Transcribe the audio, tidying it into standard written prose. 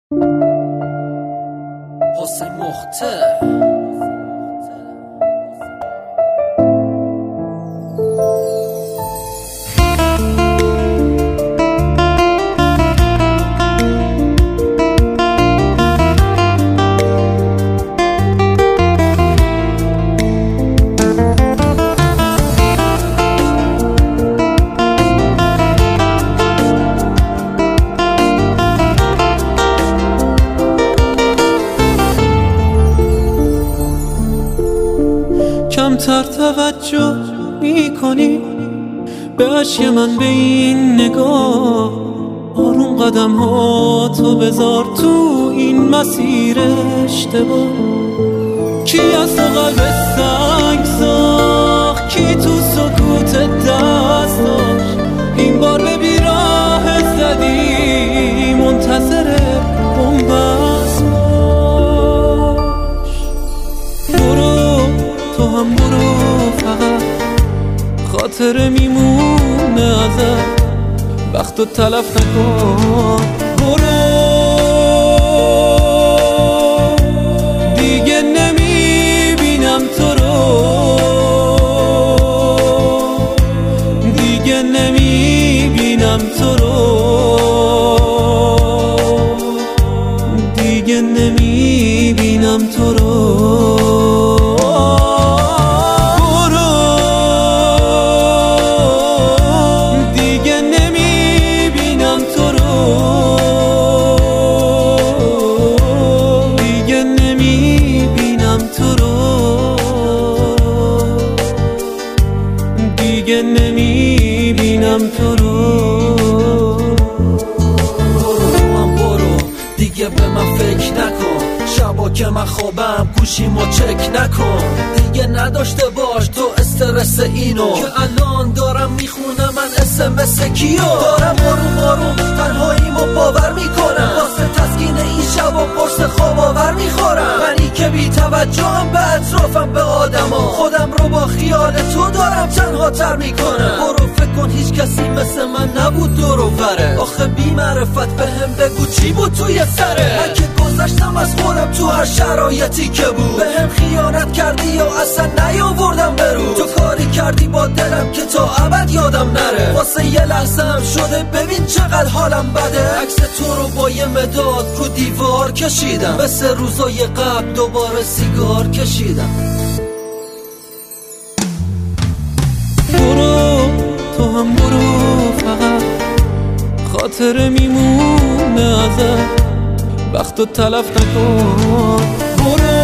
حسین مخته کمتر توجه میکنی به عشق من به این نگاه، آروم قدم ها تو بذار تو این مسیر اشتباه. کی از تو قلب سنگ ساخت، کی تو سکوت دست داشت، این بار به بیراه زدی منتظر بنبست باش. برو تو هم برو، فقط خاطره میمونه ازت، وقتو تلف نکن. برو دیگه نمیبینم تو رو، دیگه نمیبینم تو رو، دیگه نمیبینم تو رو. دیگه نمیبینم تو رو. برو دیگه به من فکر نکن، شبا که من خوابم گوشیمو چک نکن. دیگه نداشته باش تو استرس اینو که الان دارم میخونم من SMS کیو. دارم آروم آروم تنهاییمو باور میکنم، واسه تسکین این شبا قرص خواب آور میخورم. منی که بی توجهم به اطرافم به آدما، خودم رو با خیال تو دارم تنها تر میکنم. برو فکر کن هیچ کسی مثل من نبود دور و بره، آخه بی معرفت بهم بگو چی بود توی سره. من که گذشتم از خودم تو هر شرایطی که بود، بهم خیانت کردی یا اصلا نیاوردم برو. تو کاری کردی با دلم که تا ابد یادم نره، واسه یه لحظه هم شده ببین چقدر حالم بده. عکس تو رو با یه مداد رو دیوار کشیدم، مثل روزای قبل دوباره سیگار کشیدم. برو تو هم برو، فقط خاطره میمونه ازت، وقتو تلف نکن. برو